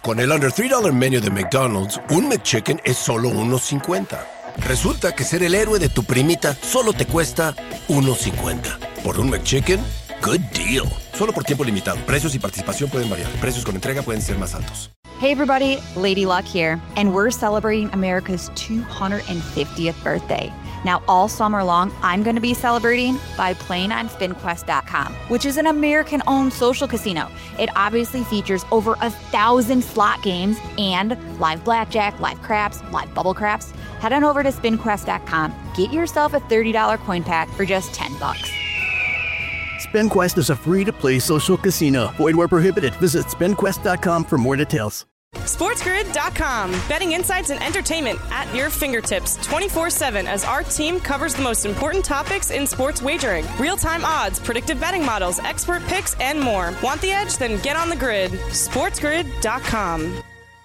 Con el Under $3 Menu de McDonald's, un McChicken es solo $1.50. Resulta que ser el héroe de tu primita solo te cuesta $1.50. Por un McChicken, good deal. Solo por tiempo limitado. Precios y participación pueden variar. Precios con entrega pueden ser más altos. Hey everybody, Lady Luck here, and we're celebrating America's 250th birthday. Now, all summer long, I'm going to be celebrating by playing on SpinQuest.com, which is an American-owned social casino. It obviously features over 1,000 slot games and live blackjack, live craps, live bubble craps. Head on over to SpinQuest.com. Get yourself a $30 coin pack for just $10. SpinQuest is a free-to-play social casino. Void where prohibited. Visit SpinQuest.com for more details. SportsGrid.com. Betting insights and entertainment at your fingertips 24/7 as our team covers the most important topics in sports wagering. Real-time odds, predictive betting models, expert picks, and more. Want the edge? Then get on the grid. SportsGrid.com.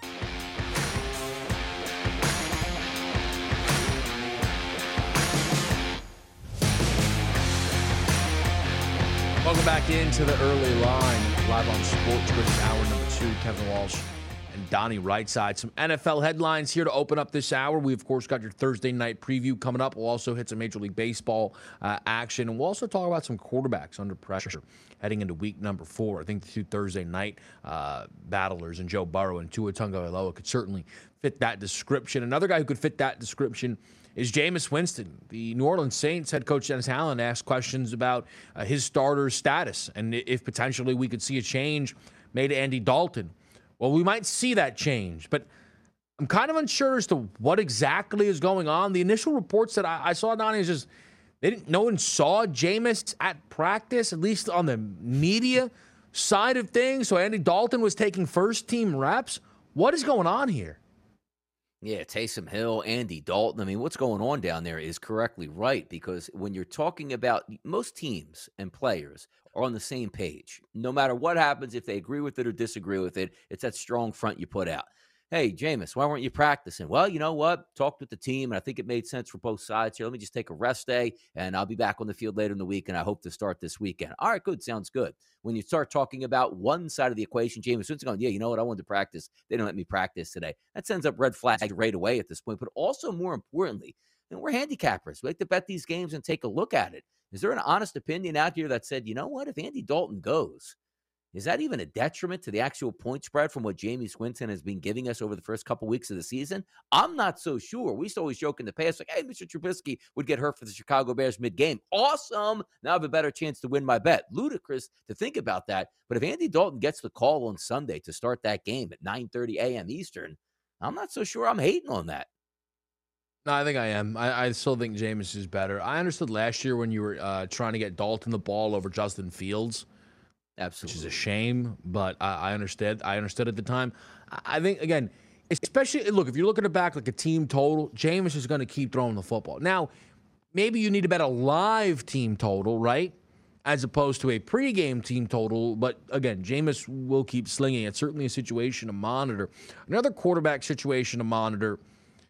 Welcome back into the early line, live on Sports Grid, hour number 2. Kevin Walsh and Donnie Rightside. Some NFL headlines here to open up this hour. We, of course, got your Thursday night preview coming up. We'll also hit some Major League Baseball action, and we'll also talk about some quarterbacks under pressure heading into week number 4. I think the two Thursday night battlers and Joe Burrow and Tua Tagovailoa could certainly fit that description. Another guy who could fit that description is Jameis Winston. The New Orleans Saints head coach Dennis Allen asked questions about his starter status and if potentially we could see a change made to Andy Dalton. Well, we might see that change, but I'm kind of unsure as to what exactly is going on. The initial reports that I saw, Donnie, is just no one saw Jameis at practice, at least on the media side of things. So Andy Dalton was taking first-team reps. What is going on here? Yeah, Taysom Hill, Andy Dalton. I mean, what's going on down there is correctly right, because when you're talking about most teams and players are on the same page, no matter what happens, if they agree with it or disagree with it, it's that strong front you put out. Hey, Jameis, why weren't you practicing? Well, you know what? Talked with the team, and I think it made sense for both sides here. Let me just take a rest day, and I'll be back on the field later in the week, and I hope to start this weekend. All right, good. Sounds good. When you start talking about one side of the equation, Jameis Winston's going, yeah, you know what? I wanted to practice. They didn't let me practice today. That sends up red flags right away at this point. But also, more importantly, we're handicappers. We like to bet these games and take a look at it. Is there an honest opinion out here that said, you know what? If Andy Dalton goes, is that even a detriment to the actual point spread from what Jameis Winston has been giving us over the first couple weeks of the season? I'm not so sure. We used to always joke in the past, like, hey, Mr. Trubisky would get hurt for the Chicago Bears mid-game. Awesome. Now I have a better chance to win my bet. Ludicrous to think about that. But if Andy Dalton gets the call on Sunday to start that game at 9:30 a.m. Eastern, I'm not so sure I'm hating on that. No, I think I am. I still think Jameis is better. I understood last year when you were trying to get Dalton the ball over Justin Fields. Absolutely. Which is a shame, but I understood. I understood at the time. I think, again, especially, look, if you're looking at back like a team total, Jameis is going to keep throwing the football. Now, maybe you need to bet a live team total, right, as opposed to a pregame team total. But, again, Jameis will keep slinging. It's certainly a situation to monitor. Another quarterback situation to monitor,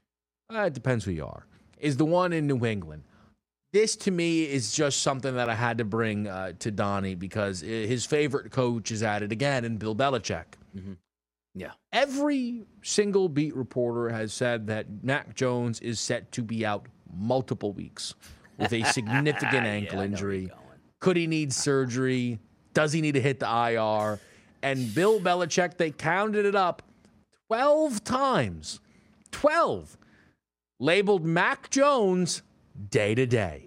it depends who you are, is the one in New England. This, to me, is just something that I had to bring to Donnie because his favorite coach is at it again, and Bill Belichick. Mm-hmm. Yeah. Every single beat reporter has said that Mac Jones is set to be out multiple weeks with a significant ankle injury. Could he need surgery? Does he need to hit the IR? And Bill Belichick, they counted it up 12 times. 12. Labeled Mac Jones day to day.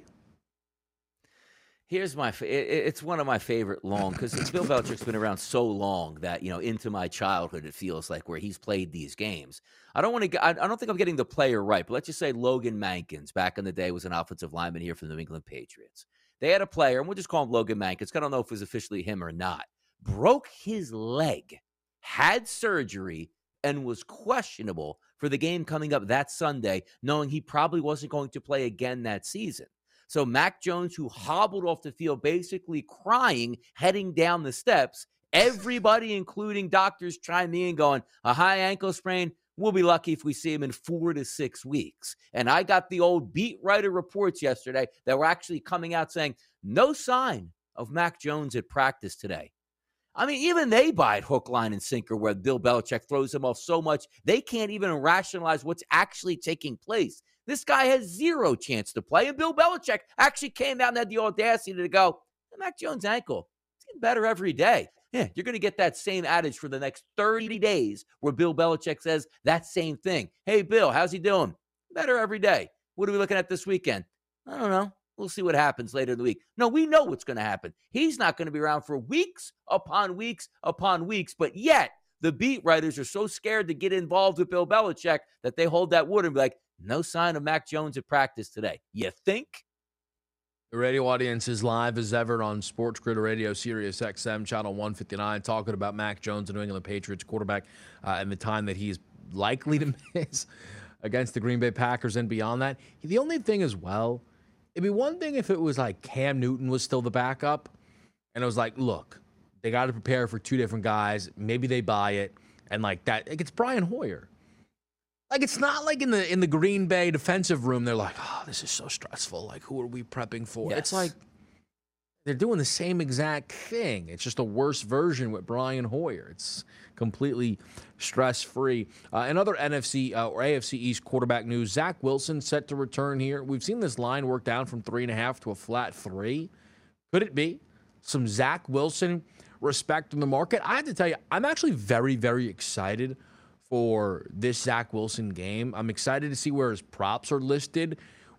Here's it's one of my favorite long, because Bill Belichick's been around so long that, into my childhood, it feels like, where he's played these games. I don't think I'm getting the player right, but let's just say Logan Mankins back in the day was an offensive lineman here for the New England Patriots. They had a player, and we'll just call him Logan Mankins. I don't know if it was officially him or not. Broke his leg, had surgery, and was questionable for the game coming up that Sunday, knowing he probably wasn't going to play again that season. So Mac Jones, who hobbled off the field basically crying, heading down the steps, everybody, including doctors, chiming in going, a high ankle sprain, we'll be lucky if we see him in 4 to 6 weeks. And I got the old beat writer reports yesterday that were actually coming out saying no sign of Mac Jones at practice today. I mean, even they buy it hook, line, and sinker where Bill Belichick throws them off so much they can't even rationalize what's actually taking place. This guy has zero chance to play, and Bill Belichick actually came down and had the audacity to go, Mac Jones' ankle, it's getting better every day. Yeah, you're going to get that same adage for the next 30 days where Bill Belichick says that same thing. Hey, Bill, how's he doing? Better every day. What are we looking at this weekend? I don't know. We'll see what happens later in the week. No, we know what's going to happen. He's not going to be around for weeks upon weeks upon weeks, but yet the beat writers are so scared to get involved with Bill Belichick that they hold that wood and be like, no sign of Mac Jones at practice today. You think? The radio audience is live as ever on Sports Grid Radio, Sirius XM, Channel 159, talking about Mac Jones, the New England Patriots quarterback, and the time that he is likely to miss against the Green Bay Packers and beyond that. The only thing as well, it'd be one thing if it was like Cam Newton was still the backup, and it was like, look, they got to prepare for two different guys. Maybe they buy it, and like that, like it's Brian Hoyer. Like, it's not like in the Green Bay defensive room, they're like, oh, this is so stressful. Like, who are we prepping for? Yes. It's like they're doing the same exact thing. It's just a worse version with Brian Hoyer. It's completely stress-free. In other NFC or AFC East quarterback news, Zach Wilson set to return here. We've seen this line work down from 3.5 to a flat 3. Could it be some Zach Wilson respect in the market? I have to tell you, I'm actually very, very excited for this Zach Wilson game. I'm excited to see where his props are listed.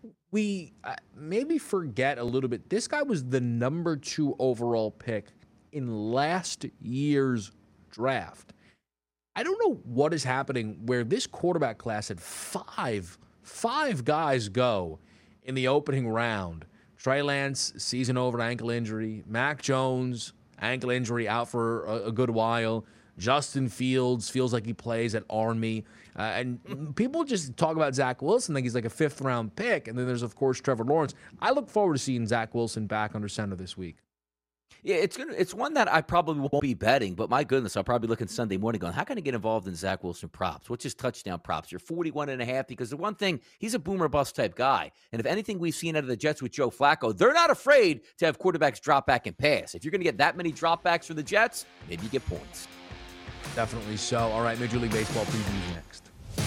We maybe forget a little bit. This guy was the number 2 overall pick in last year's draft. I don't know what is happening where this quarterback class had five guys go in the opening round. Trey Lance, season over, ankle injury. Mac Jones, ankle injury, out for a good while. Justin Fields feels like he plays at Army. And people just talk about Zach Wilson like he's like a 5th-round pick. And then there's, of course, Trevor Lawrence. I look forward to seeing Zach Wilson back under center this week. Yeah, it's one that I probably won't be betting, but my goodness, I'll probably look at Sunday morning going, how can I get involved in Zach Wilson props? What's his touchdown props? You're 41.5 because the one thing, he's a boomer bust type guy. And if anything we've seen out of the Jets with Joe Flacco, they're not afraid to have quarterbacks drop back and pass. If you're going to get that many dropbacks for the Jets, maybe you get points. Definitely so. All right, Major League Baseball previews next.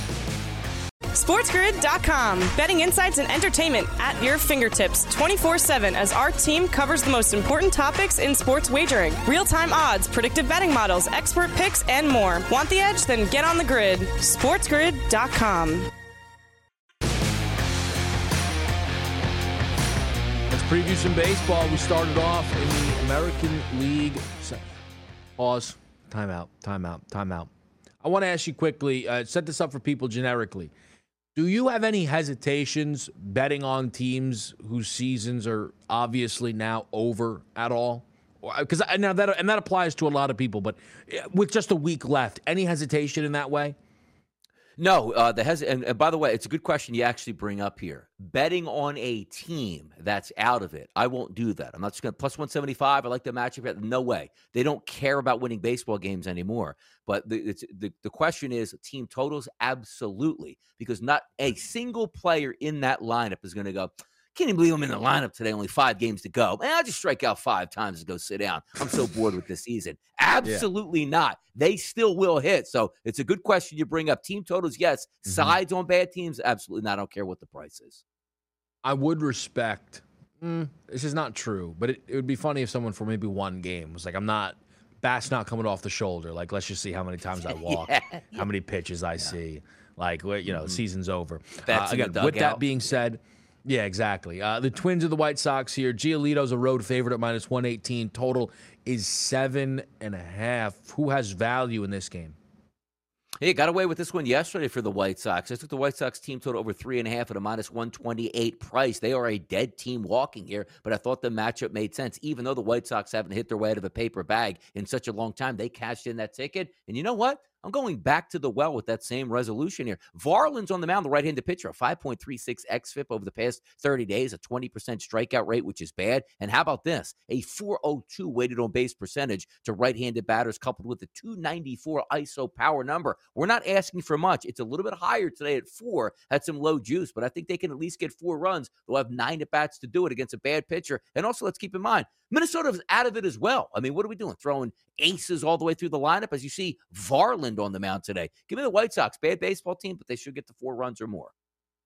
SportsGrid.com. Betting insights and entertainment at your fingertips 24/7 as our team covers the most important topics in sports wagering. Real-time odds, predictive betting models, expert picks, and more. Want the edge? Then get on the grid. SportsGrid.com. Let's preview some baseball. We started off in the American League. Pause. Time out. I want to ask you quickly, set this up for people generically. Do you have any hesitations betting on teams whose seasons are obviously now over at all? Because now that applies to a lot of people, but with just a week left, any hesitation in that way? No, and by the way, it's a good question you actually bring up here. Betting on a team that's out of it, I won't do that. I'm not just going to plus 175. I like the matchup. No way. They don't care about winning baseball games anymore. But the question is team totals, absolutely, because not a single player in that lineup is going to go, can't even believe I'm in the lineup today, only 5 games to go. Man, I'll just strike out 5 times and go sit down. I'm so bored with this season. Absolutely not. They still will hit. So it's a good question you bring up. Team totals, yes. Sides on bad teams, absolutely not. I don't care what the price is. I would respect, this is not true, but it would be funny if someone for maybe one game was like, bat's not coming off the shoulder. Like, let's just see how many times I walk, how many pitches I see. Like, the season's over. Again, with that being said, yeah, exactly. The Twins of the White Sox here. Giolito's a road favorite at minus 118. Total is 7.5. Who has value in this game? Hey, got away with this one yesterday for the White Sox. I took the White Sox team total over 3.5 at a minus 128 price. They are a dead team walking here, but I thought the matchup made sense. Even though the White Sox haven't hit their way out of a paper bag in such a long time, they cashed in that ticket. And you know what? I'm going back to the well with that same resolution here. Varland's on the mound, the right-handed pitcher, a 5.36 xFIP over the past 30 days, a 20% strikeout rate, which is bad. And how about this? A 402 weighted on base percentage to right-handed batters coupled with a 294 ISO power number. We're not asking for much. It's a little bit higher today at 4. Had some low juice, but I think they can at least get 4 runs. They'll have 9 at-bats to do it against a bad pitcher. And also, let's keep in mind, Minnesota's out of it as well. I mean, what are we doing? Throwing aces all the way through the lineup as you see Varland on the mound today. Give me the White Sox. Bad baseball team, but they should get to 4 runs or more.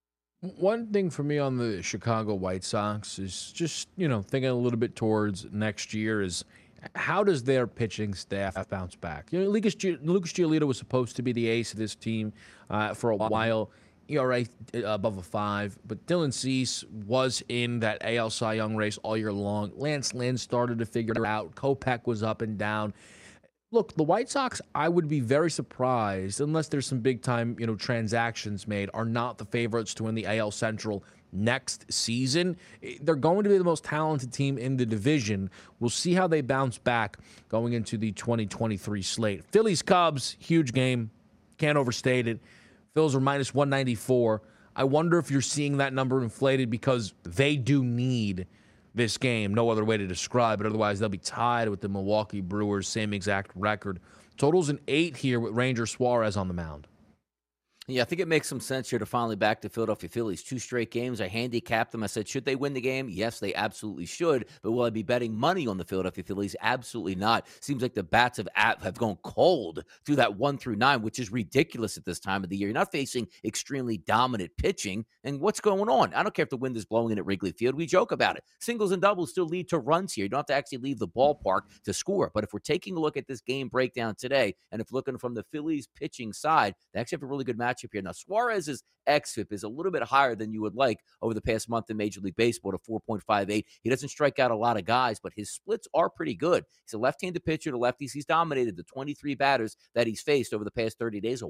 One thing for me on the Chicago White Sox is just, thinking a little bit towards next year is how does their pitching staff bounce back? Lucas Giolito was supposed to be the ace of this team for a while. ERA above a 5, but Dylan Cease was in that AL Cy Young race all year long. Lance Lynn started to figure it out. Kopech was up and down. Look, the White Sox, I would be very surprised, unless there's some big-time, transactions made, are not the favorites to win the AL Central next season. They're going to be the most talented team in the division. We'll see how they bounce back going into the 2023 slate. Phillies-Cubs, huge game. Can't overstate it. Phils are minus 194. I wonder if you're seeing that number inflated because they do need this game. No other way to describe it. Otherwise, they'll be tied with the Milwaukee Brewers, same exact record. Total's an 8 here with Ranger Suarez on the mound. Yeah, I think it makes some sense here to finally back the Philadelphia Phillies. 2 straight games. I handicapped them. I said, should they win the game? Yes, they absolutely should. But will I be betting money on the Philadelphia Phillies? Absolutely not. Seems like the bats have gone cold through that 1-9, which is ridiculous at this time of the year. You're not facing extremely dominant pitching. And what's going on? I don't care if the wind is blowing in at Wrigley Field. We joke about it. Singles and doubles still lead to runs here. You don't have to actually leave the ballpark to score. But if we're taking a look at this game breakdown today, and if looking from the Phillies pitching side, they actually have a really good matchup here. Now, Suarez's xFIP is a little bit higher than you would like over the past month in Major League Baseball to 4.58. He doesn't strike out a lot of guys, but his splits are pretty good. He's a left-handed pitcher to lefties. He's dominated the 23 batters that he's faced over the past 30 days, a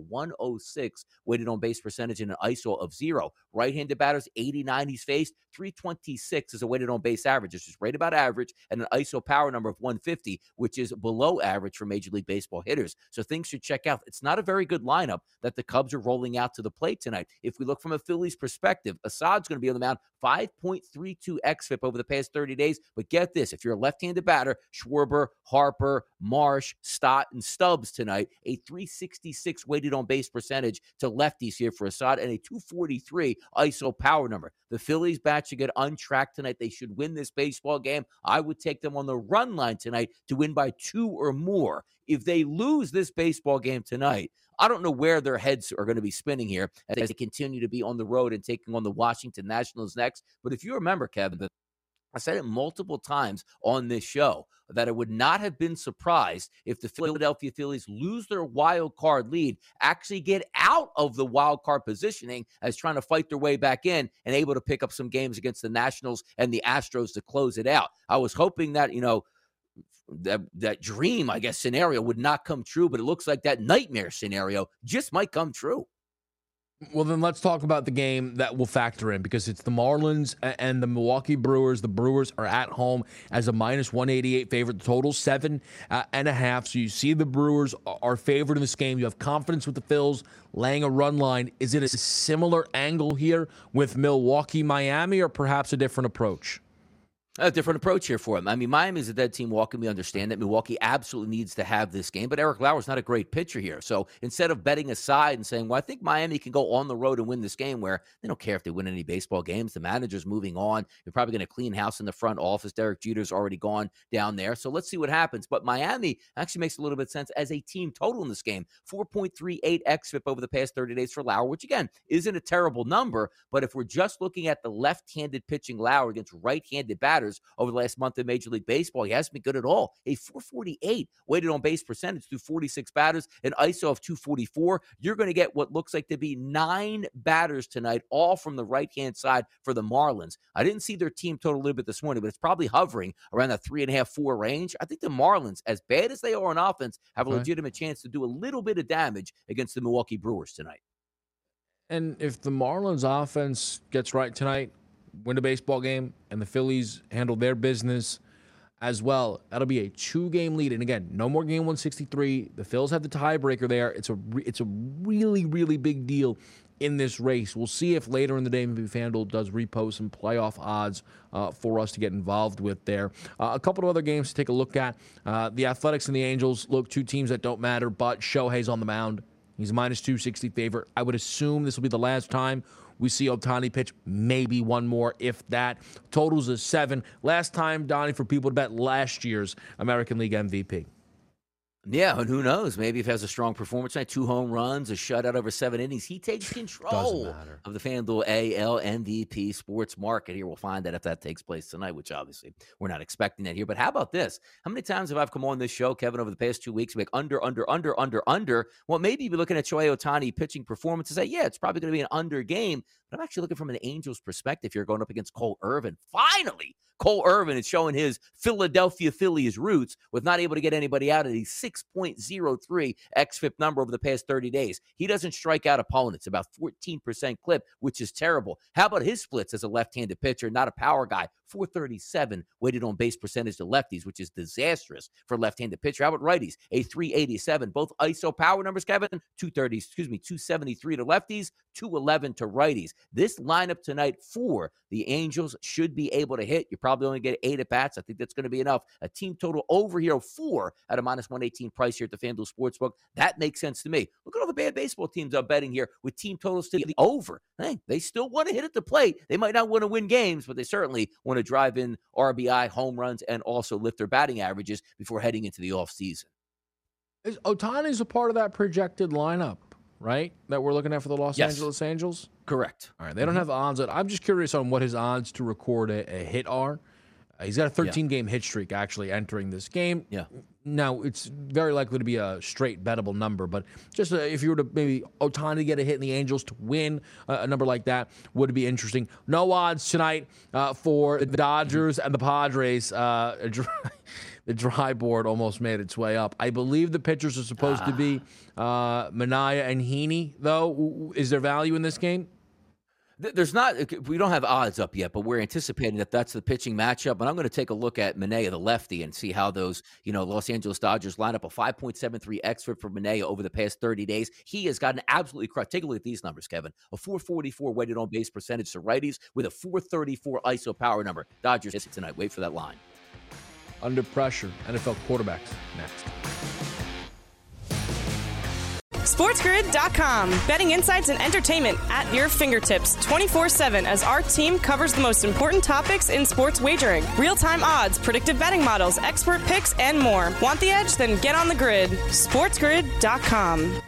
106 weighted on base percentage and an ISO of 0. Right-handed batters, 89 he's faced. 326 is a weighted on base average. It's just right about average, and an ISO power number of 150, which is below average for Major League Baseball hitters. So things should check out. It's not a very good lineup that the Cubs are rolling out to the plate tonight. If we look from a Phillies perspective, Assad's going to be on the mound, 5.32 xFIP over the past 30 days. But get this, if you're a left-handed batter, Schwarber, Harper, Marsh, Stott, and Stubbs tonight, a 366 weighted on base percentage to lefties here for Assad, and a 243 ISO power number. The Phillies bat should get untracked tonight. They should win this baseball game. I would take them on the run line tonight to win by 2 or more. If they lose this baseball game tonight, I don't know where their heads are going to be spinning here as they continue to be on the road and taking on the Washington Nationals next. But if you remember, Kevin, I said it multiple times on this show that I would not have been surprised if the Philadelphia Phillies lose their wild card lead, actually get out of the wild card positioning as trying to fight their way back in and able to pick up some games against the Nationals and the Astros to close it out. I was hoping that, that dream, I guess, scenario would not come true, but it looks like that nightmare scenario just might come true. Well, then let's talk about the game that will factor in, because it's the Marlins and the Milwaukee Brewers. The Brewers are at home as a minus 188 favorite. The total 7.5. So you see the Brewers are favored in this game. You have confidence with the Phils laying a run line. Is it a similar angle here with Milwaukee, Miami, or perhaps a different approach? A different approach here for him. I mean, Miami is a dead team walking. We understand that Milwaukee absolutely needs to have this game, but Eric Lauer's not a great pitcher here. So instead of betting aside and saying, well, I think Miami can go on the road and win this game, where they don't care if they win any baseball games. The manager's moving on. You're probably going to clean house in the front office. Derek Jeter's already gone down there. So let's see what happens. But Miami actually makes a little bit of sense as a team total in this game. 4.38 xFIP over the past 30 days for Lauer, which again isn't a terrible number. But if we're just looking at the left-handed pitching Lauer against right-handed batters over the last month in Major League Baseball, he hasn't been good at all. A 448 weighted on base percentage through 46 batters, an ISO of 244. You're going to get what looks like to be 9 batters tonight, all from the right-hand side for the Marlins. I didn't see their team total a little bit this morning, but it's probably hovering around that 3.5, 4 range. I think the Marlins, as bad as they are on offense, have a legitimate chance to do a little bit of damage against the Milwaukee Brewers tonight. And if the Marlins offense gets right tonight, win a baseball game, and the Phillies handle their business as well, that'll be a 2-game lead. And again, no more game 163. The Phils have the tiebreaker there. It's a really, really big deal in this race. We'll see if later in the day maybe FanDuel does repost some playoff odds for us to get involved with there. A couple of other games to take a look at. The Athletics and the Angels, look, 2 teams that don't matter, but Shohei's on the mound. He's a minus 260 favorite. I would assume this will be the last time we see Ohtani pitch, maybe one more, if that. Totals is 7. Last time, Donnie, for people to bet last year's American League MVP. Yeah, and who knows? Maybe if he has a strong performance tonight, 2 home runs, a shutout over 7 innings, he takes control of the FanDuel AL MVP sports market here. We'll find out if that takes place tonight, which obviously we're not expecting that here. But how about this? How many times have I come on this show, Kevin, over the past 2 weeks, make under? Well, maybe you'd be looking at Shohei Ohtani pitching performance and say, yeah, it's probably going to be an under game. But I'm actually looking from an Angels perspective here, going up against Cole Irvin. Finally, Cole Irvin is showing his Philadelphia Phillies roots with not able to get anybody out at a 6.03 xFIP number over the past 30 days. He doesn't strike out opponents, about 14% clip, which is terrible. How about his splits as a left-handed pitcher, not a power guy? 437 weighted on base percentage to lefties, which is disastrous for left-handed pitcher. How about righties? A 387. Both ISO power numbers, Kevin, 273 to lefties, 211 to righties. This lineup tonight for the Angels should be able to hit. You probably only get 8 at bats. I think that's going to be enough. A team total over here of 4 at a minus 118 price here at the FanDuel Sportsbook. That makes sense to me. Look at all the bad baseball teams I'm betting here with team totals to the over. Hey, they still want to hit at the plate. They might not want to win games, but they certainly want to drive in RBI, home runs, and also lift their batting averages before heading into the offseason. Is Ohtani's a part of that projected lineup, right, that we're looking at for the Los Angeles Angels? Correct. All right, they don't have odds. I'm just curious on what his odds to record a hit are. He's got a 13-game hit streak actually entering this game. Yeah. Now, it's very likely to be a straight bettable number, but just if you were to maybe Ohtani get a hit and the Angels to win a number like that would be interesting. No odds tonight for the Dodgers and the Padres. The dry board almost made its way up. I believe the pitchers are supposed to be Manaea and Heaney, though. Is there value in this game? There's not. We don't have odds up yet, but we're anticipating that that's the pitching matchup. And I'm going to take a look at Manaea, the lefty, and see how those, Los Angeles Dodgers line up. A 5.73 xFIP for Manaea over the past 30 days. He has gotten absolutely crushed. Take a look at these numbers, Kevin. A 444 weighted on base percentage to righties with a 434 ISO power number. Dodgers hits it tonight. Wait for that line. Under pressure. NFL quarterbacks next. SportsGrid.com. Betting insights and entertainment at your fingertips 24/7 as our team covers the most important topics in sports wagering. Real-time odds, predictive betting models, expert picks, and more. Want the edge? Then get on the grid. SportsGrid.com.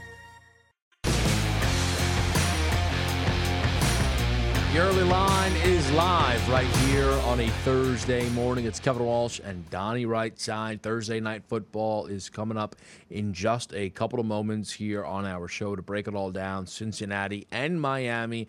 The early line is live right here on a Thursday morning. It's Kevin Walsh and Donnie Rightside. Thursday Night Football is coming up in just a couple of moments here on our show to break it all down. Cincinnati and Miami,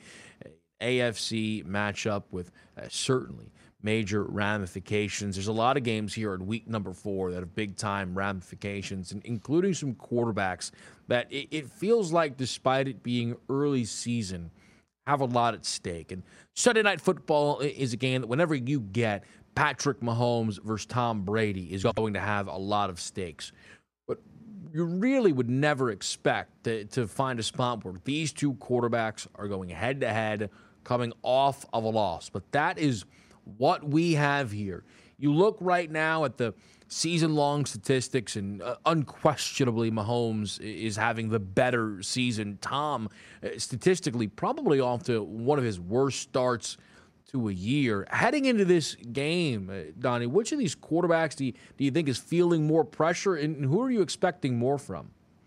AFC matchup with certainly major ramifications. There's a lot of games here in week number 4 that have big-time ramifications, including some quarterbacks that it feels like, despite it being early season, have a lot at stake. And Sunday Night Football is a game that whenever you get Patrick Mahomes versus Tom Brady is going to have a lot of stakes. But you really would never expect to find a spot where these two quarterbacks are going head-to-head coming off of a loss. But that is what we have here. You look right now at the season-long statistics, and unquestionably Mahomes is having the better season. Tom, statistically, probably off to one of his worst starts to a year. Heading into this game, Donnie, which of these quarterbacks do you think is feeling more pressure, and who are you expecting more from?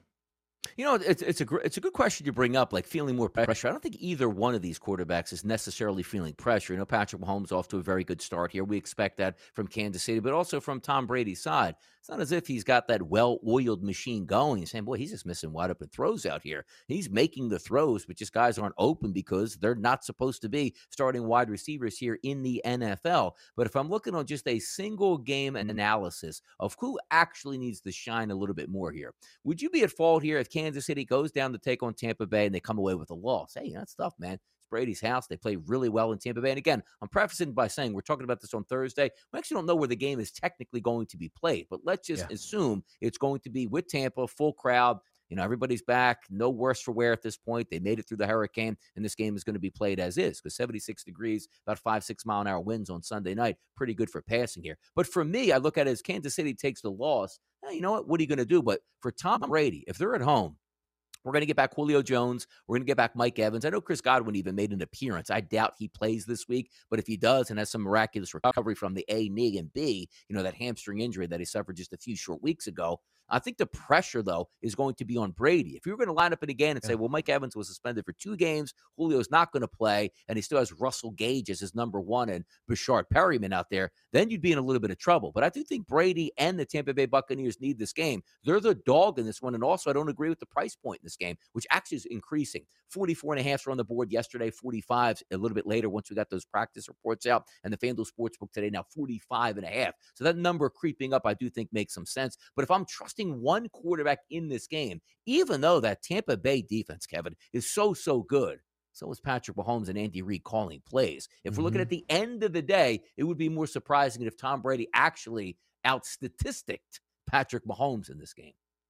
It's a good question you bring up, like feeling more pressure. I don't think either one of these quarterbacks is necessarily feeling pressure. Patrick Mahomes off to a very good start here. We expect that from Kansas City, but also from Tom Brady's side. It's not as if he's got that well-oiled machine going. He's saying, boy, he's just missing wide open throws out here. He's making the throws, but just guys aren't open because they're not supposed to be starting wide receivers here in the NFL. But if I'm looking on just a single game analysis of who actually needs to shine a little bit more here, would you be at fault here if Kansas City goes down to take on Tampa Bay and they come away with a loss? Hey, that's tough, man. Brady's house. They play really well in Tampa Bay. And again, I'm prefacing by saying we're talking about this on Thursday. We actually don't know where the game is technically going to be played, but let's just assume it's going to be with Tampa, full crowd. Everybody's back. No worse for wear at this point. They made it through the hurricane, and this game is going to be played as is because 76 degrees, about 5-6 mile an hour winds on Sunday night. Pretty good for passing here. But for me, I look at it as Kansas City takes the loss. Hey, you know what? What are you going to do? But for Tom Brady, if they're at home, We're going to get back Julio Jones. We're going to get back Mike Evans. I know Chris Godwin even made an appearance. I doubt he plays this week, but if he does and has some miraculous recovery from the A knee and B, that hamstring injury that he suffered just a few short weeks ago, I think the pressure, though, is going to be on Brady. If you're going to line up it again and say, well, Mike Evans was suspended for 2 games, Julio's not going to play, and he still has Russell Gage as his number 1 and Bashard Perryman out there, then you'd be in a little bit of trouble. But I do think Brady and the Tampa Bay Buccaneers need this game. They're the dog in this one, and also I don't agree with the price point in this game, which actually is increasing. 44.5 are on the board yesterday, 45 a little bit later once we got those practice reports out, and the FanDuel Sportsbook today now 45.5. So that number creeping up I do think makes some sense. But if I'm trusting one quarterback in this game, even though that Tampa Bay defense, Kevin, is so good, so is Patrick Mahomes and Andy Reid calling plays. If we're looking at the end of the day, it would be more surprising if Tom Brady actually out-statisticked Patrick Mahomes in this game.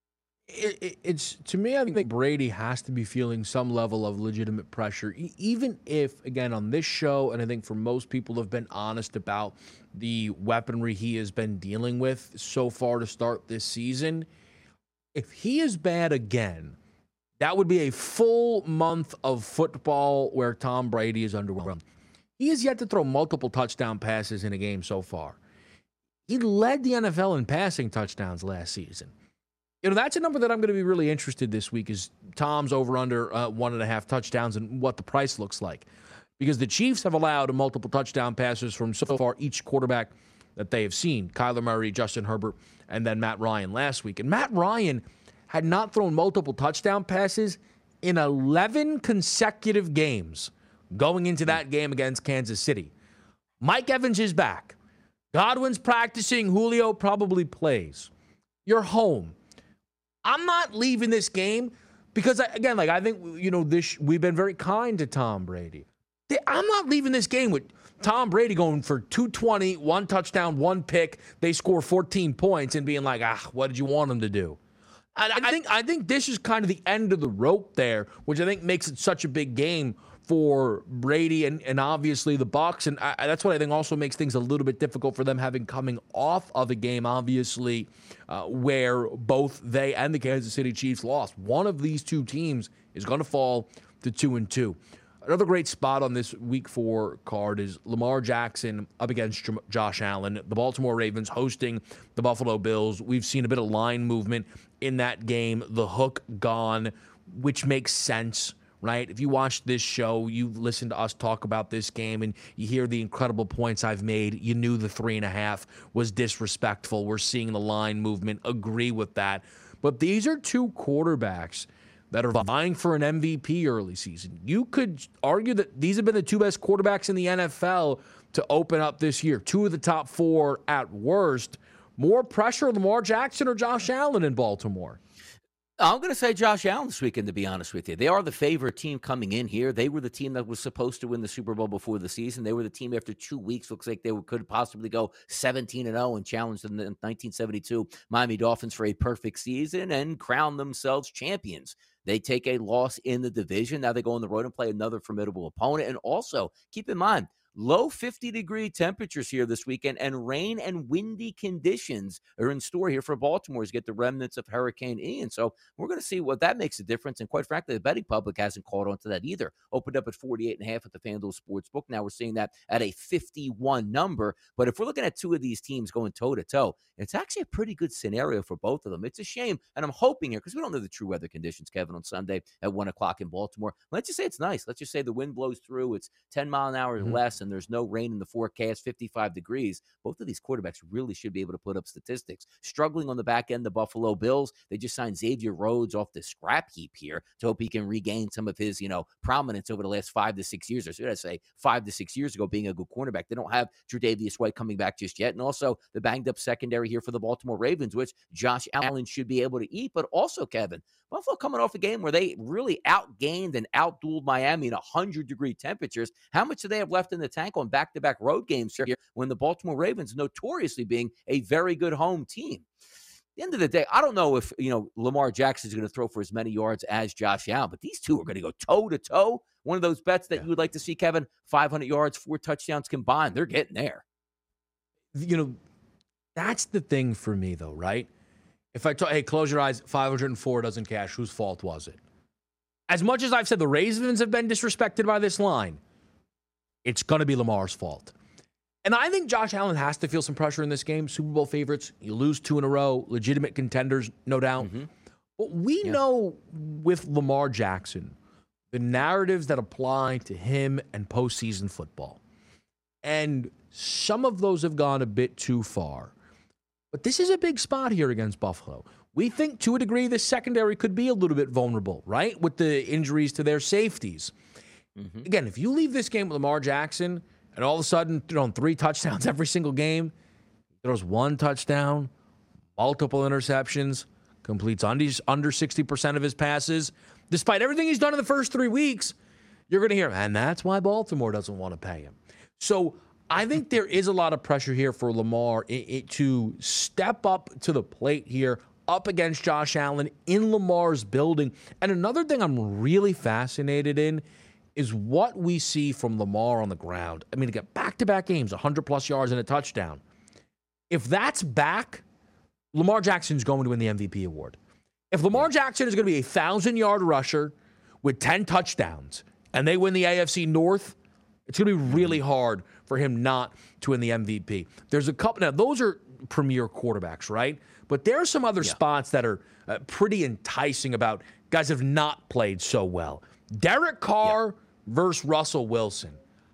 It's to me, I think Brady has to be feeling some level of legitimate pressure, even if, again, on this show, and I think for most people have been honest about the weaponry he has been dealing with so far to start this season. If he is bad again, that would be a full month of football where Tom Brady is underwhelmed. He has yet to throw multiple touchdown passes in a game so far. He led the NFL in passing touchdowns last season. That's a number that I'm going to be really interested this week is Tom's over under 1.5 touchdowns and what the price looks like. Because the Chiefs have allowed multiple touchdown passes from so far each quarterback that they have seen. Kyler Murray, Justin Herbert, and then Matt Ryan last week. And Matt Ryan had not thrown multiple touchdown passes in 11 consecutive games going into that game against Kansas City. Mike Evans is back. Godwin's practicing. Julio probably plays. You're home. I'm not leaving this game because, again, I think, we've been very kind to Tom Brady. I'm not leaving this game with Tom Brady going for 220, 1 touchdown, 1 pick. They score 14 points and being like, what did you want him to do? I think this is kind of the end of the rope there, which I think makes it such a big game for Brady and obviously the Bucs, and that's what I think also makes things a little bit difficult for them having coming off of a game, obviously, where both they and the Kansas City Chiefs lost. One of these two teams is going to fall to 2-2. Another great spot on this Week 4 card is Lamar Jackson up against Josh Allen. The Baltimore Ravens hosting the Buffalo Bills. We've seen a bit of line movement in that game. The hook gone, which makes sense. Right? If you watch this show, you've listened to us talk about this game, and you hear the incredible points I've made. You knew the 3.5 was disrespectful. We're seeing the line movement. Agree with that. But these are two quarterbacks that are vying for an MVP early season. You could argue that these have been the two best quarterbacks in the NFL to open up this year. 2 of the top 4 at worst. More pressure, Lamar Jackson or Josh Allen in Baltimore? I'm going to say Josh Allen this weekend, to be honest with you. They are the favorite team coming in here. They were the team that was supposed to win the Super Bowl before the season. They were the team after 2 weeks. Looks like they could possibly go 17-0 and challenge the 1972 Miami Dolphins for a perfect season and crown themselves champions. They take a loss in the division. Now they go on the road and play another formidable opponent. And also, keep in mind, low 50-degree temperatures here this weekend, and rain and windy conditions are in store here for Baltimore as get the remnants of Hurricane Ian. So we're going to see what that makes a difference. And quite frankly, the betting public hasn't caught on to that either. Opened up at 48.5 at the FanDuel Sportsbook. Now we're seeing that at a 51 number. But if we're looking at two of these teams going toe-to-toe, it's actually a pretty good scenario for both of them. It's a shame, and I'm hoping here, because we don't know the true weather conditions, Kevin, on Sunday at 1 o'clock in Baltimore. Let's just say it's nice. Let's just say the wind blows through. It's 10 mile an hour or less, and there's no rain in the forecast, 55 degrees. Both of these quarterbacks really should be able to put up statistics. Struggling on the back end, the Buffalo Bills, they just signed Xavier Rhodes off the scrap heap here to hope he can regain some of his, prominence over the last 5 to 6 years. Or should I say 5 to 6 years ago being a good cornerback. They don't have Tre'Davious White coming back just yet. And also the banged up secondary here for the Baltimore Ravens, which Josh Allen should be able to eat. But also, Kevin, Buffalo coming off a game where they really outgained and outdueled Miami in 100-degree temperatures. How much do they have left in the tank on back-to-back road games here when the Baltimore Ravens notoriously being a very good home team? At the end of the day, I don't know if, Lamar Jackson is going to throw for as many yards as Josh Allen, but these two are going to go toe-to-toe. One of those bets that you would like to see, Kevin, 500 yards, 4 touchdowns combined. They're getting there. That's the thing for me, though, right? If I hey, close your eyes, 504 doesn't cash, whose fault was it? As much as I've said the Ravens have been disrespected by this line, it's going to be Lamar's fault. And I think Josh Allen has to feel some pressure in this game. Super Bowl favorites, you lose 2 in a row, legitimate contenders, no doubt. Mm-hmm. But we know with Lamar Jackson, the narratives that apply to him and postseason football. And some of those have gone a bit too far. But this is a big spot here against Buffalo. We think, to a degree, this secondary could be a little bit vulnerable, right, with the injuries to their safeties. Mm-hmm. Again, if you leave this game with Lamar Jackson and all of a sudden throwing 3 touchdowns every single game, throws 1 touchdown, multiple interceptions, completes under 60% of his passes, despite everything he's done in the first 3 weeks, you're going to hear, and that's why Baltimore doesn't want to pay him. So I think there is a lot of pressure here for Lamar to step up to the plate here, up against Josh Allen in Lamar's building. And another thing I'm really fascinated in is what we see from Lamar on the ground. I mean, to get back-to-back games, 100-plus yards and a touchdown. If that's back, Lamar Jackson's going to win the MVP award. If Lamar Jackson is going to be a 1,000-yard rusher with 10 touchdowns and they win the AFC North, it's going to be really hard for him not to win the MVP. There's a couple. Now, those are premier quarterbacks, right? But there are some other spots that are pretty enticing about guys have not played so well. Derek Carr versus Russell Wilson.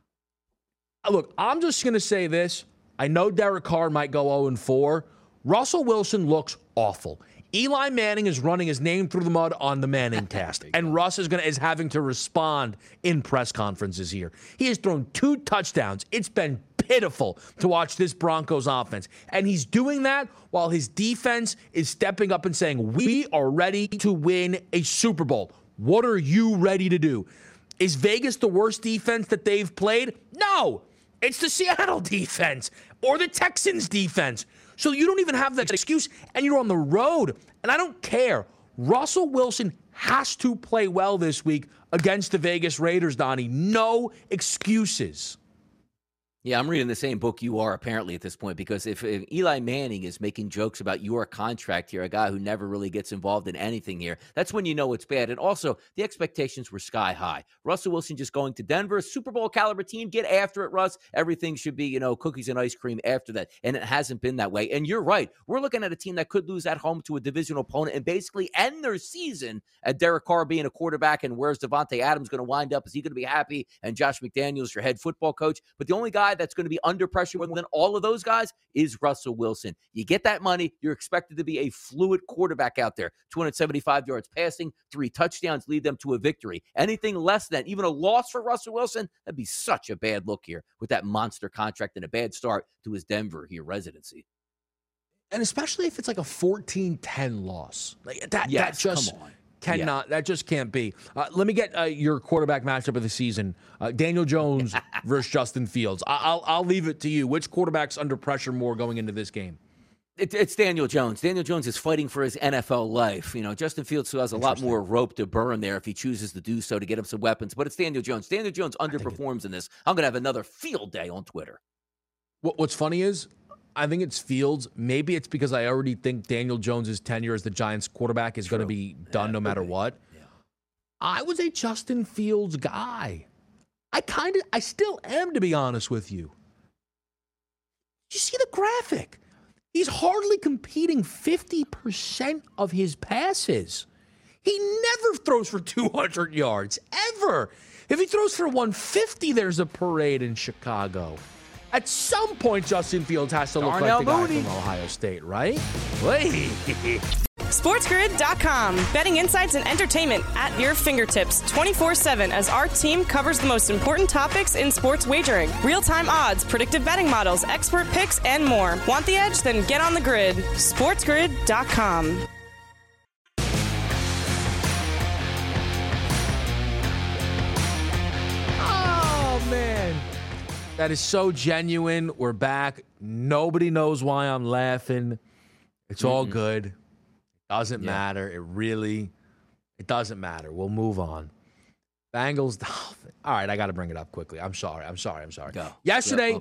Look, I'm just going to say this. I know Derek Carr might go 0-4. Russell Wilson looks awful. Eli Manning is running his name through the mud on the Manning cast, and Russ is having to respond in press conferences here. He has thrown 2 touchdowns. It's been pitiful to watch this Broncos offense, and he's doing that while his defense is stepping up and saying, we are ready to win a Super Bowl. What are you ready to do? Is Vegas the worst defense that they've played? No, it's the Seattle defense or the Texans defense. So you don't even have that excuse, and you're on the road. And I don't care. Russell Wilson has to play well this week against the Vegas Raiders, Donnie. No excuses. Yeah, I'm reading the same book you are apparently at this point, because if Eli Manning is making jokes about your contract here, a guy who never really gets involved in anything here, that's when you know it's bad. And also, the expectations were sky high. Russell Wilson just going to Denver, Super Bowl caliber team, get after it, Russ. Everything should be, cookies and ice cream after that. And it hasn't been that way. And you're right. We're looking at a team that could lose at home to a divisional opponent and basically end their season at Derek Carr being a quarterback. And where's Devontae Adams going to wind up? Is he going to be happy? And Josh McDaniels, your head football coach. But the only guy that's going to be under pressure more than all of those guys is Russell Wilson. You get that money, you're expected to be a fluid quarterback out there. 275 yards passing, 3 touchdowns lead them to a victory. Anything less than, even a loss for Russell Wilson, that'd be such a bad look here with that monster contract and a bad start to his Denver here residency. And especially if it's like a 14-10 loss. Like that just come on. That just can't be. Let me get your quarterback matchup of the season. Daniel Jones versus Justin Fields. I'll leave it to you. Which quarterback's under pressure more going into this game? It's Daniel Jones. Daniel Jones is fighting for his NFL life. Justin Fields still has a lot more rope to burn there if he chooses to do so to get him some weapons. But it's Daniel Jones. Daniel Jones underperforms in this. I'm going to have another field day on Twitter. What's funny is, I think it's Fields. Maybe it's because I already think Daniel Jones' tenure as the Giants quarterback is going to be done no matter what. Yeah. I was a Justin Fields guy. I still am, to be honest with you. You see the graphic. He's hardly completing 50% of his passes. He never throws for 200 yards, ever. If he throws for 150, there's a parade in Chicago. At some point, Justin Fields has to look like the guy from Ohio State, right? SportsGrid.com. Betting insights and entertainment at your fingertips 24/7 as our team covers the most important topics in sports wagering. Real-time odds, predictive betting models, expert picks, and more. Want the edge? Then get on the grid. SportsGrid.com. Oh, man. That is so genuine. We're back. Nobody knows why I'm laughing. It's all good. Doesn't matter. It doesn't matter. We'll move on. Bengals, Dolphins. All right, I got to bring it up quickly. I'm sorry. Go. Yesterday,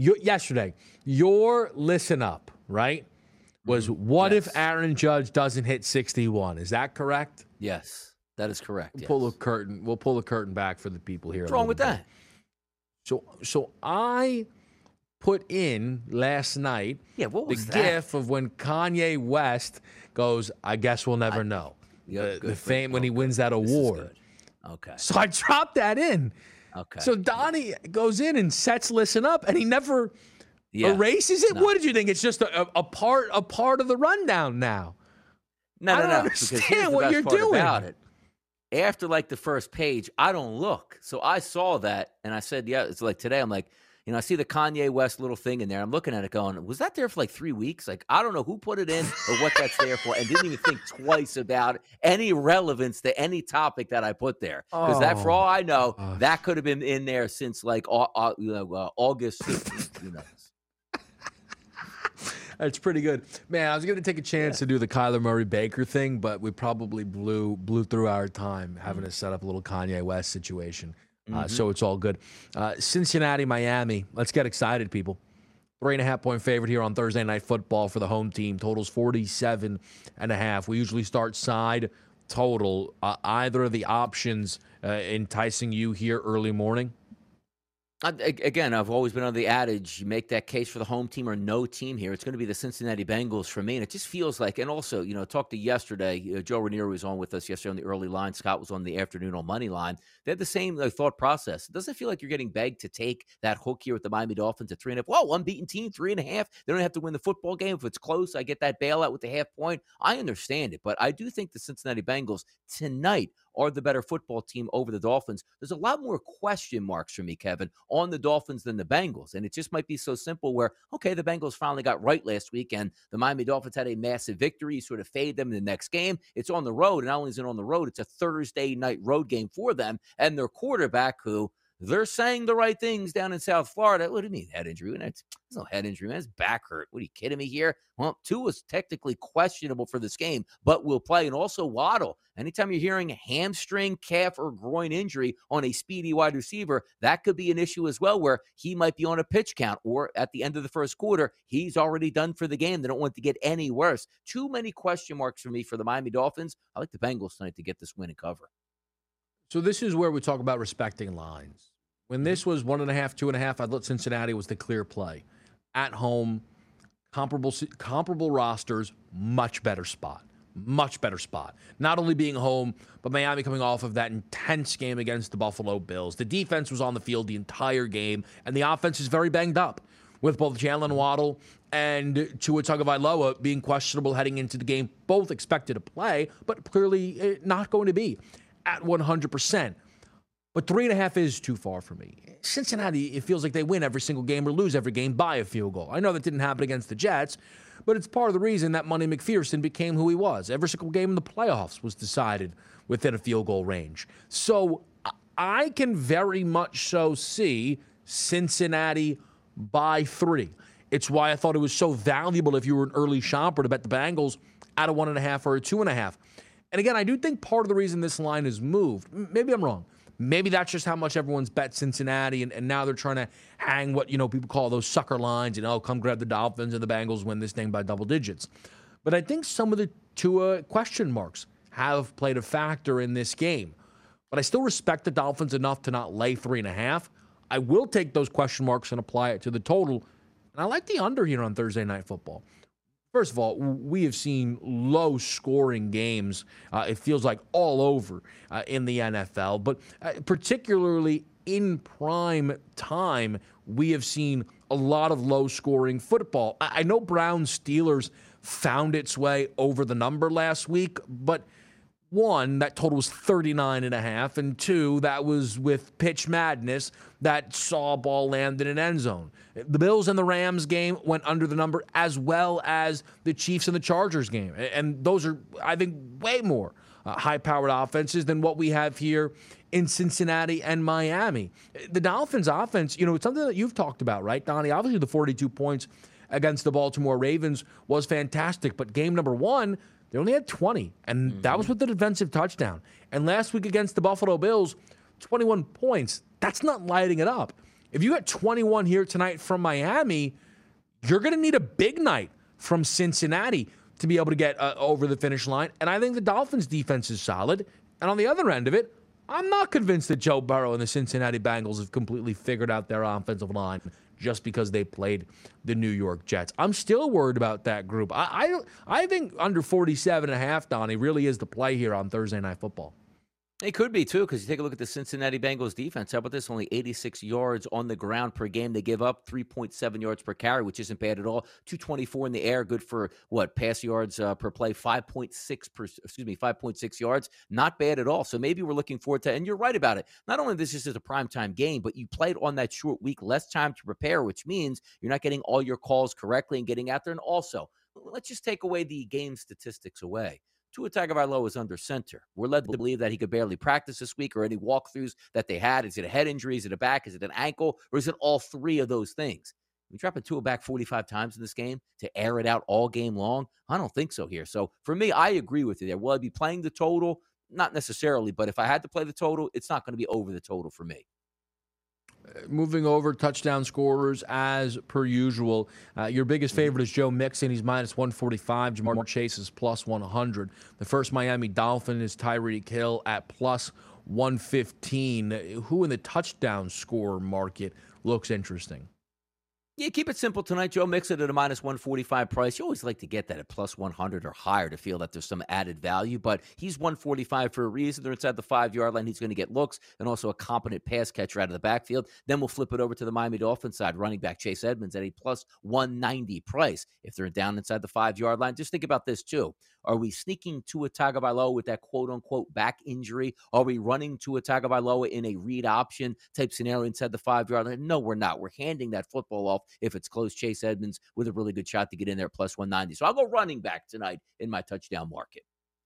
your listen up, right, was what if Aaron Judge doesn't hit 61? Is that correct? Yes. That is correct. We'll pull the curtain back for the people here. What's wrong with that? So I put in last night what was the that? gif of when Kanye West goes, I guess we'll never know. The fame when he wins that award. Okay. So I dropped that in. Okay. So Donnie goes in and sets Listen Up, and he never erases it. No. What did you think? It's just a part of the rundown now. No. I don't understand what you're doing about it. After like the first page, I don't look. So I saw that and I said, yeah, it's like today. I'm like, I see the Kanye West little thing in there. I'm looking at it going, was that there for like 3 weeks? Like, I don't know who put it in or what that's there for, and didn't even think twice about any relevance to any topic that I put there. Because that, for all I know, that could have been in there since like August 15th. Who knows? That's pretty good. Man, I was going to take a chance to do the Kyler Murray Baker thing, but we probably blew through our time having to set up a little Kanye West situation. So it's all good. Cincinnati, Miami. Let's get excited, people. 3.5-point favorite here on Thursday Night Football for the home team. Total's 47.5. We usually start side total. Either of the options enticing you here early morning? Again, I've always been on the adage, you make that case for the home team or no team here. It's going to be the Cincinnati Bengals for me. And it just feels like, and also, talked to yesterday, Joe Ranieri was on with us yesterday on the early line. Scott was on the afternoon on money line. They had the same thought process. It doesn't feel like you're getting begged to take that hook here with the Miami Dolphins at 3.5. Whoa, unbeaten team, 3.5. They don't have to win the football game. If it's close, I get that bailout with the half point. I understand it, but I do think the Cincinnati Bengals tonight are the better football team over the Dolphins. There's a lot more question marks for me, Kevin, on the Dolphins than the Bengals. And it just might be so simple where, okay, the Bengals finally got right last week and the Miami Dolphins had a massive victory. You sort of fade them in the next game. It's on the road. And not only is it on the road, it's a Thursday night road game for them. And their quarterback, who they're saying the right things down in South Florida. What do you mean head injury? There's no head injury, man. It's back hurt. What are you kidding me here? Well, Tua's technically questionable for this game, but will play. And also Waddle. Anytime you're hearing hamstring, calf, or groin injury on a speedy wide receiver, that could be an issue as well, where he might be on a pitch count, or at the end of the first quarter, he's already done for the game. They don't want it to get any worse. Too many question marks for me for the Miami Dolphins. I like the Bengals tonight to get this win and cover. So this is where we talk about respecting lines. When this was 1.5, 2.5, I thought Cincinnati was the clear play. At home, comparable rosters, much better spot. Much better spot. Not only being home, but Miami coming off of that intense game against the Buffalo Bills. The defense was on the field the entire game, and the offense is very banged up, with both Jalen Waddle and Tua Tagovailoa being questionable heading into the game. Both expected to play, but clearly not going to be at 100%. But 3.5 is too far for me. Cincinnati, it feels like they win every single game or lose every game by a field goal. I know that didn't happen against the Jets, but it's part of the reason that Money McPherson became who he was. Every single game in the playoffs was decided within a field goal range. So I can very much so see Cincinnati by 3. It's why I thought it was so valuable if you were an early shopper to bet the Bengals at a 1.5 or a 2.5. And again, I do think part of the reason this line has moved, maybe I'm wrong, maybe that's just how much everyone's bet Cincinnati, and now they're trying to hang what people call those sucker lines, come grab the Dolphins and the Bengals win this thing by double digits. But I think some of the Tua question marks have played a factor in this game. But I still respect the Dolphins enough to not lay 3.5. I will take those question marks and apply it to the total. And I like the under here on Thursday Night Football. First of all, we have seen low-scoring games, it feels like, all over in the NFL. But particularly in prime time, we have seen a lot of low-scoring football. I know Browns-Steelers found its way over the number last week, but one, that total was 39.5, and two, that was with pitch madness that saw a ball land in an end zone. The Bills and the Rams game went under the number, as well as the Chiefs and the Chargers game. And those are, I think, way more high-powered offenses than what we have here in Cincinnati and Miami. The Dolphins' offense, it's something that you've talked about, right, Donnie? Obviously, the 42 points against the Baltimore Ravens was fantastic, but game number 1, they only had 20, and that was with the defensive touchdown. And last week against the Buffalo Bills, 21 points. That's not lighting it up. If you get 21 here tonight from Miami, you're going to need a big night from Cincinnati to be able to get over the finish line. And I think the Dolphins' defense is solid. And on the other end of it, I'm not convinced that Joe Burrow and the Cincinnati Bengals have completely figured out their offensive line just because they played the New York Jets. I'm still worried about that group. I think under 47.5, Donnie, really is the play here on Thursday Night Football. It could be, too, because you take a look at the Cincinnati Bengals defense. How about this? Only 86 yards on the ground per game. They give up 3.7 yards per carry, which isn't bad at all. 224 in the air, good for, pass yards per play, 5.6 yards. Not bad at all. So maybe we're looking forward to, and you're right about it. Not only this is a primetime game, but you played on that short week, less time to prepare, which means you're not getting all your calls correctly and getting out there. And also, let's just take away the game statistics away. Tua Tagovailoa is under center. We're led to believe that he could barely practice this week or any walkthroughs that they had. Is it a head injury? Is it a back? Is it an ankle? Or is it all three of those things? We dropping Tua back 45 times in this game to air it out all game long? I don't think so here. So for me, I agree with you there. Will I be playing the total? Not necessarily, but if I had to play the total, it's not going to be over the total for me. Moving over touchdown scorers as per usual. Your biggest favorite is Joe Mixon. He's minus 145. Jamar Chase is plus 100. The first Miami Dolphin is Tyreek Hill at plus 115. Who in the touchdown scorer market looks interesting? Yeah, keep it simple tonight. Joe Mixon at a minus 145 price. You always like to get that at plus 100 or higher to feel that there's some added value, but he's 145 for a reason. They're inside the 5-yard line. He's going to get looks and also a competent pass catcher out of the backfield. Then we'll flip it over to the Miami Dolphins side. Running back Chase Edmonds at a plus 190 price. If they're down inside the 5-yard line, just think about this too. Are we sneaking Tua Tagovailoa with that quote-unquote back injury? Are we running Tua Tagovailoa in a read option type scenario inside the 5-yard line? No, we're not. We're handing that football off if it's close. Chase Edmonds with a really good shot to get in there at plus 190. So I'll go running back tonight in my touchdown market.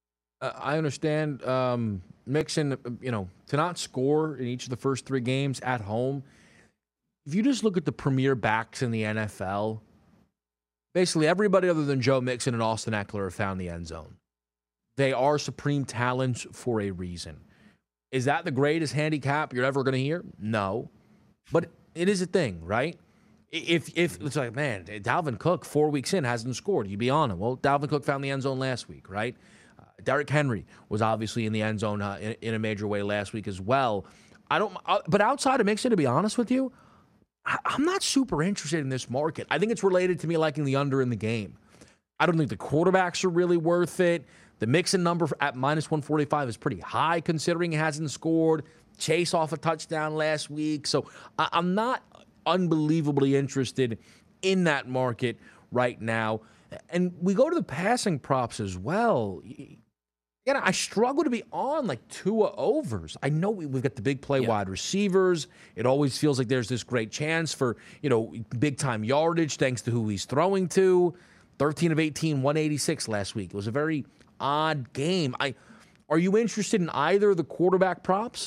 I understand Mixon, to not score in each of the first 3 games at home. If you just look at the premier backs in the NFL, basically everybody other than Joe Mixon and Austin Eckler have found the end zone. They are supreme talents for a reason. Is that the greatest handicap you're ever going to hear? No. But it is a thing, right? If it's like, man, Dalvin Cook 4 weeks in hasn't scored, you'd be on him. Well, Dalvin Cook found the end zone last week, right? Derrick Henry was obviously in the end zone in a major way last week as well. But outside of Mixon, to be honest with you, I'm not super interested in this market. I think it's related to me liking the under in the game. I don't think the quarterbacks are really worth it. The Mixon number at minus 145 is pretty high considering he hasn't scored. Chase off a touchdown last week. So I'm not unbelievably interested in that market right now. And we go to the passing props as well. Again, I struggle to be on like Tua overs. I know we've got the big play wide receivers. It always feels like there's this great chance for, big time yardage thanks to who he's throwing to. 13 of 18, 186 last week. It was a very odd game. Are you interested in either of the quarterback props?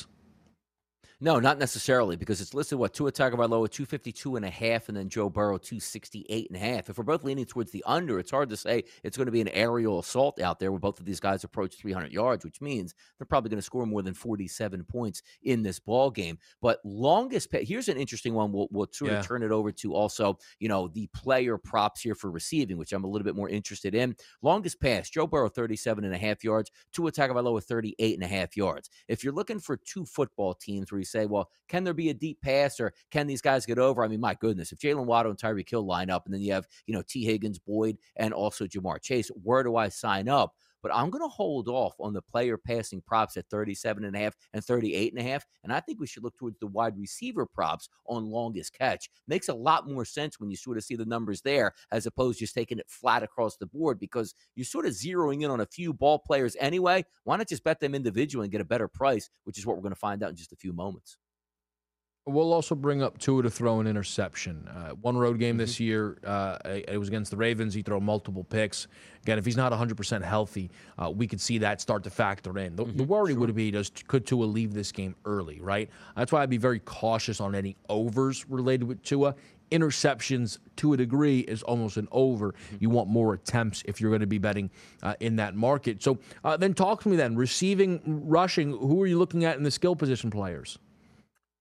No, not necessarily, because it's listed, Tua Tagovailoa 252.5, and then Joe Burrow 268.5. If we're both leaning towards the under, it's hard to say it's going to be an aerial assault out there where both of these guys approach 300 yards, which means they're probably going to score more than 47 points in this ball game. But longest here's an interesting one. We'll sort of turn it over to also, the player props here for receiving, which I'm a little bit more interested in. Longest pass, Joe Burrow 37.5 yards, Tua Tagovailoa 38.5 yards. If you're looking for two football teams where you say, well, can there be a deep pass or can these guys get over? I mean, my goodness, if Jalen Waddle and Tyreek Hill line up and then you have, T. Higgins, Boyd, and also Jamar Chase, where do I sign up? But I'm going to hold off on the player passing props at 37.5 and 38.5. And I think we should look towards the wide receiver props on longest catch. Makes a lot more sense when you sort of see the numbers there as opposed to just taking it flat across the board because you're sort of zeroing in on a few ball players anyway. Why not just bet them individually and get a better price, which is what we're going to find out in just a few moments. We'll also bring up Tua to throw an interception. One road game this year, it was against the Ravens. He threw multiple picks. Again, if he's not 100% healthy, we could see that start to factor in. The worry would be, could Tua leave this game early, right? That's why I'd be very cautious on any overs related with Tua. Interceptions, to a degree, is almost an over. You want more attempts if you're going to be betting in that market. So then talk to me then. Receiving, rushing, who are you looking at in the skill position players?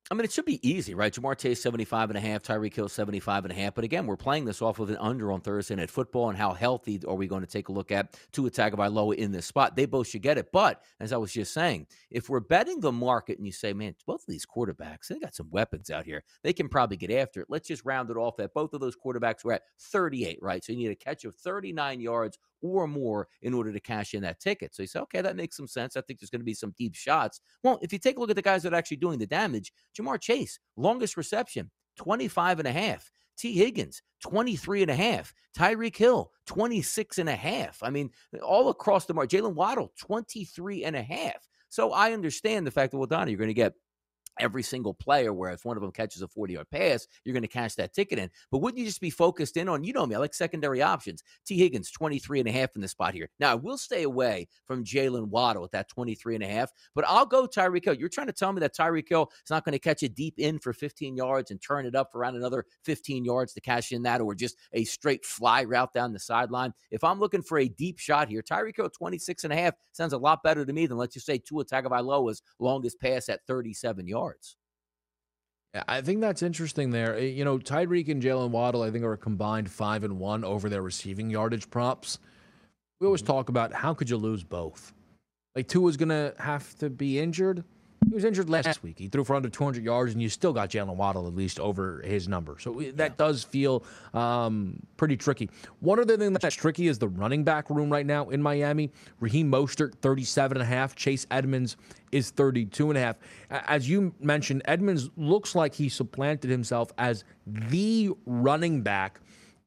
I mean, it should be easy, right? Jamar Chase, 75.5, Tyreek Hill, 75.5. But again, we're playing this off of an under on Thursday Night Football, and how healthy are we going to take a look at Tua Tagovailoa in this spot? They both should get it. But as I was just saying, if we're betting the market and you say, man, both of these quarterbacks, they got some weapons out here. They can probably get after it. Let's just round it off that both of those quarterbacks were at 38, right? So you need a catch of 39 yards or more in order to cash in that ticket. So you say, okay, that makes some sense. I think there's going to be some deep shots. Well, if you take a look at the guys that are actually doing the damage, Jamar Chase, longest reception, 25.5. T. Higgins, 23.5. Tyreek Hill, 26.5. I mean, all across the mark. Jalen Waddle, 23.5. So I understand the fact that, well, Donnie, you're going to get every single player, where if one of them catches a 40-yard pass, you're going to cash that ticket in. But wouldn't you just be focused in on, you know me, I like secondary options. T. Higgins, 23.5 in the spot here. Now, I will stay away from Jalen Waddle at that 23.5, but I'll go Tyreek Hill. You're trying to tell me that Tyreek Hill is not going to catch it deep in for 15 yards and turn it up for around another 15 yards to cash in that, or just a straight fly route down the sideline? If I'm looking for a deep shot here, Tyreek Hill, 26.5 sounds a lot better to me than, let's just say, Tua Tagovailoa's longest pass at 37 yards. Yeah, I think that's interesting there. You know, Tyreek and Jalen Waddle, I think, are a combined 5-1 over their receiving yardage props. We always talk about, how could you lose both? Like, Tua's going to have to be injured. He was injured last week. He threw for under 200 yards, and you still got Jalen Waddle at least over his number. So that does feel pretty tricky. One other thing that's tricky is the running back room right now in Miami. Raheem Mostert, 37.5. Chase Edmonds is 32.5. As you mentioned, Edmonds looks like he supplanted himself as the running back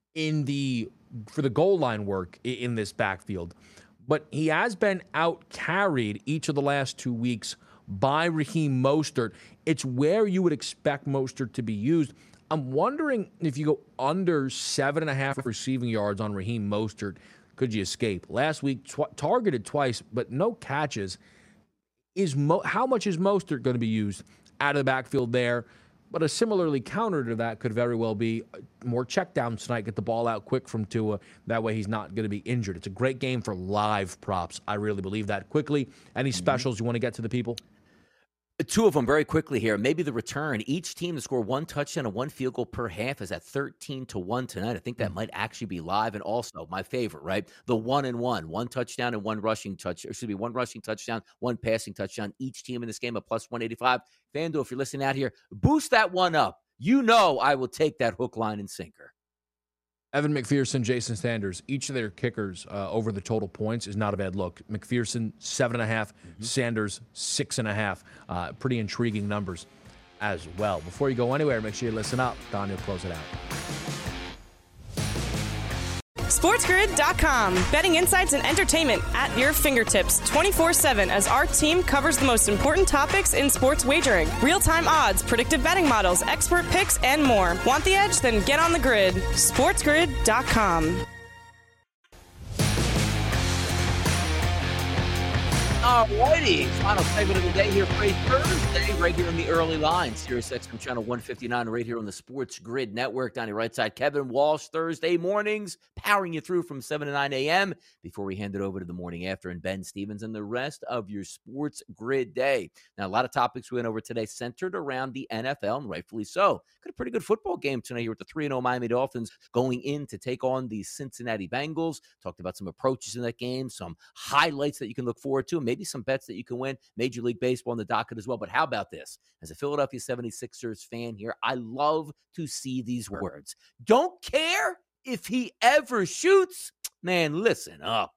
for the goal line work in this backfield. But he has been out-carried each of the last 2 weeks by Raheem Mostert. It's where you would expect Mostert to be used. I'm wondering if you go under 7.5 receiving yards on Raheem Mostert, could you escape? Last week, targeted twice, but no catches. How much is Mostert going to be used out of the backfield there? But a similarly counter to that could very well be more checkdowns tonight, get the ball out quick from Tua. That way he's not going to be injured. It's a great game for live props. I really believe that. Quickly, any specials you want to get to the people? Two of them very quickly here. Maybe the return. Each team to score one touchdown and one field goal per half is at 13-1 tonight. I think that might actually be live. And also, my favorite, right? The 1-1. One touchdown and one rushing touchdown, one passing touchdown. Each team in this game at plus 185. FanDuel, if you're listening out here, boost that one up. You know I will take that hook, line, and sinker. Evan McPherson, Jason Sanders, each of their kickers over the total points is not a bad look. McPherson, 7.5. Sanders, 6.5. Pretty intriguing numbers as well. Before you go anywhere, make sure you listen up. Don will close it out. SportsGrid.com. Betting insights and entertainment at your fingertips 24/7 as our team covers the most important topics in sports wagering. Real-time odds, predictive betting models, expert picks, and more. Want the edge? Then get on the grid. SportsGrid.com. Alrighty, final segment of the day here for a Thursday, right here on the early line. Sirius XM channel 159, right here on the Sports Grid Network. Down your right side, Kevin Walsh, Thursday mornings, powering you through from 7 to 9 a.m. before we hand it over to the morning after and Ben Stevens and the rest of your Sports Grid day. Now, a lot of topics we went over today centered around the NFL, and rightfully so. Got a pretty good football game tonight here with the 3-0 Miami Dolphins going in to take on the Cincinnati Bengals. Talked about some approaches in that game, some highlights that you can look forward to, maybe some bets that you can win. Major League Baseball on the docket as well. But how about this? As a Philadelphia 76ers fan here, I love to see these words. Don't care if he ever shoots. Man, listen up.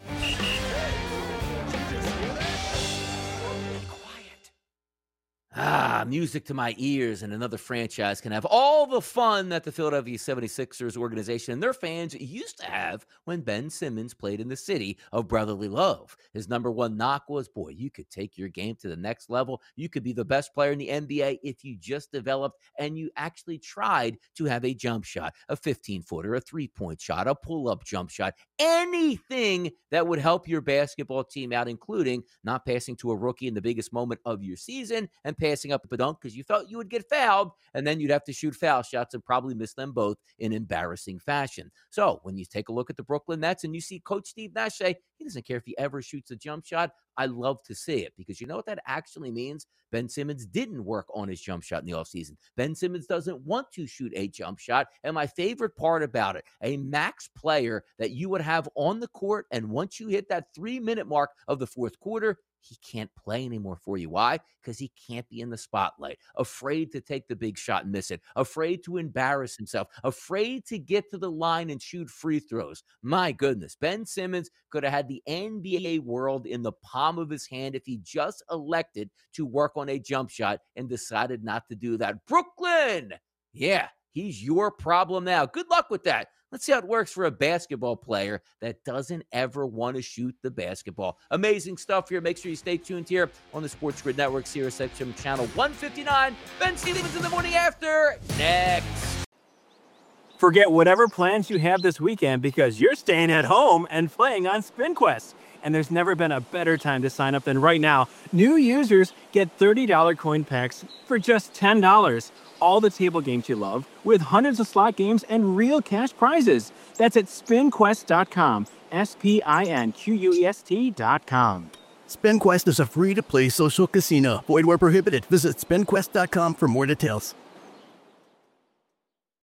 Music to my ears, and another franchise can have all the fun that the Philadelphia 76ers organization and their fans used to have when Ben Simmons played in the city of brotherly love. His number one knock was, boy, you could take your game to the next level. You could be the best player in the NBA if you just developed and you actually tried to have a jump shot, a 15-footer, a three-point shot, a pull-up jump shot, anything that would help your basketball team out, including not passing to a rookie in the biggest moment of your season and passing up a dunk because you felt you would get fouled, and then you'd have to shoot foul shots and probably miss them both in embarrassing fashion. So when you take a look at the Brooklyn Nets and you see Coach Steve Nash say he doesn't care if he ever shoots a jump shot, I love to see it, because you know what that actually means? Ben Simmons didn't work on his jump shot in the offseason. Ben Simmons doesn't want to shoot a jump shot. And my favorite part about it, a max player that you would have on the court, and once you hit that 3-minute mark of the fourth quarter, he can't play anymore for you. Why? Because he can't be in the spotlight, afraid to take the big shot and miss it, afraid to embarrass himself, afraid to get to the line and shoot free throws. My goodness, Ben Simmons could have had the NBA world in the palm of his hand if he just elected to work on a jump shot and decided not to do that. Brooklyn, yeah, he's your problem now. Good luck with that. Let's see how it works for a basketball player that doesn't ever want to shoot the basketball. Amazing stuff here. Make sure you stay tuned here on the Sports Grid Network, Sirius XM Channel 159. Ben Stevens in the morning after, next. Forget whatever plans you have this weekend, because you're staying at home and playing on SpinQuest. And there's never been a better time to sign up than right now. New users get $30 coin packs for just $10. All the table games you love, with hundreds of slot games and real cash prizes. That's at SpinQuest.com. SpinQuest.com. SpinQuest is a free-to-play social casino. Void where prohibited. Visit SpinQuest.com for more details.